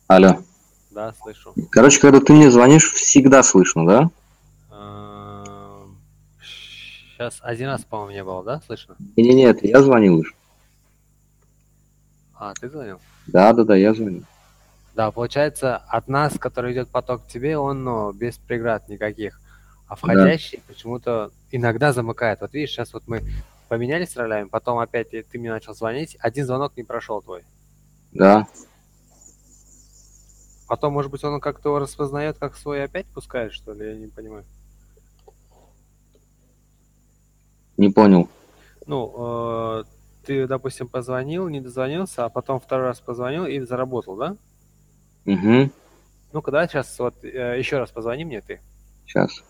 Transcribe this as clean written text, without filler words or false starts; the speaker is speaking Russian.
Алло. Да, слышу. Короче, когда ты мне звонишь, всегда слышно, да? Сейчас один раз, по-моему, не было, да? Слышно? Не, это я звонил уже. А, ты звонил? Да, я звонил. Да, получается, от нас, который идет поток к тебе, он, ну, без преград никаких. А Да, входящий почему-то иногда замыкает. Вот видишь, сейчас вот мы поменялись ролями, потом опять ты мне начал звонить, один звонок не прошел твой. да. Потом, может быть, он как-то его распознает, как свой и опять пускает, что ли? Я не понимаю. Не понял. Ну, ты, допустим, позвонил, не дозвонился, а потом второй раз позвонил и заработал, да? Угу. Ну-ка, да, сейчас вот еще раз позвони мне ты. Сейчас.